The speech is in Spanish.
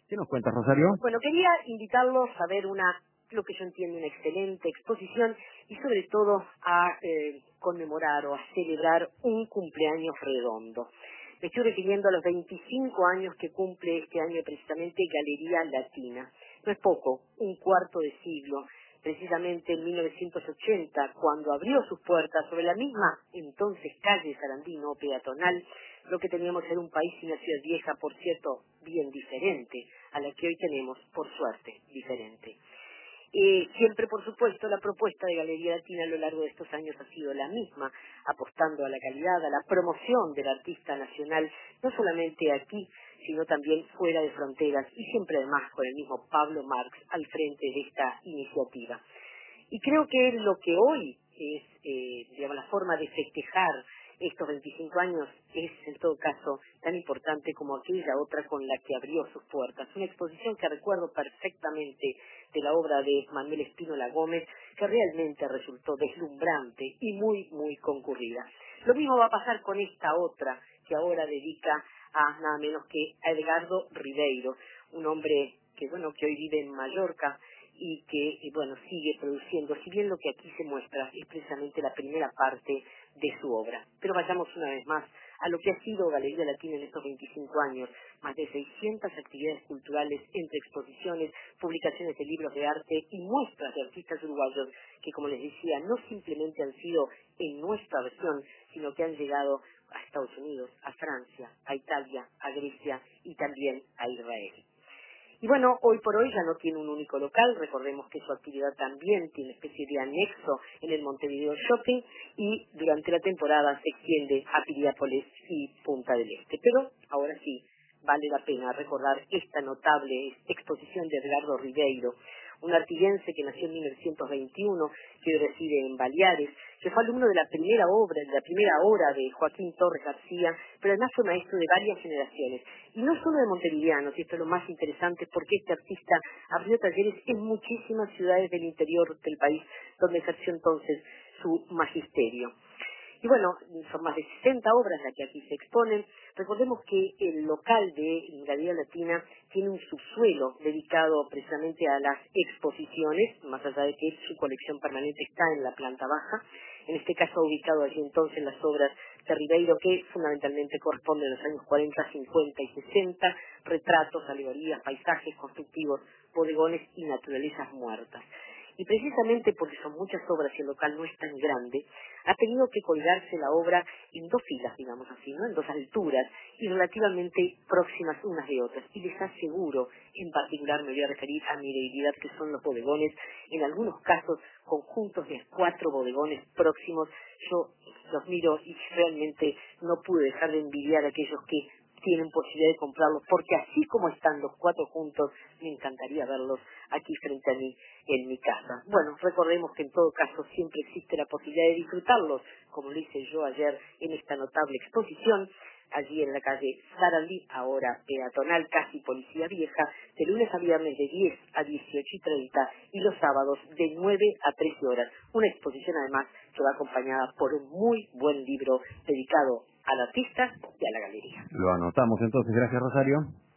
¿Qué nos cuentas, Rosario? Bueno, quería invitarlos a ver lo que yo entiendo, una excelente exposición y sobre todo a conmemorar o a celebrar un cumpleaños redondo. Me estoy refiriendo a los 25 años que cumple este año precisamente Galería Latina. No es poco, un cuarto de siglo. Precisamente en 1980, cuando abrió sus puertas sobre la misma entonces calle Sarandino peatonal, lo que teníamos era un país y una ciudad vieja, por cierto, bien diferente a la que hoy tenemos, por suerte, diferente. Siempre, por supuesto, la propuesta de Galería Latina a lo largo de estos años ha sido la misma, apostando a la calidad, a la promoción del artista nacional, no solamente aquí, sino también fuera de fronteras, y siempre además con el mismo Pablo Marx al frente de esta iniciativa. Y creo que lo que hoy es, digamos, la forma de festejar estos 25 años es, en todo caso, tan importante como aquella otra con la que abrió sus puertas. Una exposición que recuerdo perfectamente de la obra de Manuel Espínola Gómez, que realmente resultó deslumbrante y muy, muy concurrida. Lo mismo va a pasar con esta otra, que ahora dedica a nada menos que a Edgardo Ribeiro, un hombre que hoy vive en Mallorca, y que, sigue produciendo, si bien lo que aquí se muestra es precisamente la primera parte de su obra. Pero vayamos una vez más a lo que ha sido Galería Latina en estos 25 años, más de 600 actividades culturales entre exposiciones, publicaciones de libros de arte y muestras de artistas uruguayos que, como les decía, no simplemente han sido en nuestra región, sino que han llegado a Estados Unidos, a Francia, a Italia, a Grecia y también a Israel. Y bueno, hoy por hoy ya no tiene un único local, recordemos que su actividad también tiene especie de anexo en el Montevideo Shopping y durante la temporada se extiende a Piriápolis y Punta del Este. Pero ahora sí, vale la pena recordar esta notable exposición de Edgardo Ribeiro, un artiguense que nació en 1921, que hoy reside en Baleares, que fue alumno de la primera hora de Joaquín Torres García, pero además fue maestro de varias generaciones. Y no solo de montevideanos, y esto es lo más interesante, porque este artista abrió talleres en muchísimas ciudades del interior del país, donde ejerció entonces su magisterio. Y bueno, son más de 60 obras las que aquí se exponen. Recordemos que el local de Galería Latina tiene un subsuelo dedicado precisamente a las exposiciones, más allá de que su colección permanente está en la planta baja. En este caso, ubicado allí entonces las obras de Ribeiro, que fundamentalmente corresponden a los años 40, 50 y 60, retratos, alegorías, paisajes constructivos, bodegones y naturalezas muertas. Y precisamente porque son muchas obras y el local no es tan grande, ha tenido que colgarse la obra en dos filas, digamos así, ¿no? En dos alturas y relativamente próximas unas de otras. Y les aseguro, en particular me voy a referir a mi debilidad, que son los bodegones, en algunos casos conjuntos de 4 bodegones próximos. Yo los miro y realmente no pude dejar de envidiar a aquellos que tienen posibilidad de comprarlos, porque así como están los 4 juntos, me encantaría verlos aquí frente a mí en mi casa. Bueno, recordemos que en todo caso siempre existe la posibilidad de disfrutarlos, como lo hice yo ayer en esta notable exposición, allí en la calle Sarandí, ahora peatonal, casi Policía Vieja, de lunes a viernes de 10 a 18:30 y los sábados de 9 a 13 horas. Una exposición además que va acompañada por un muy buen libro dedicado al artista y a la galería. Lo anotamos entonces. Gracias, Rosario.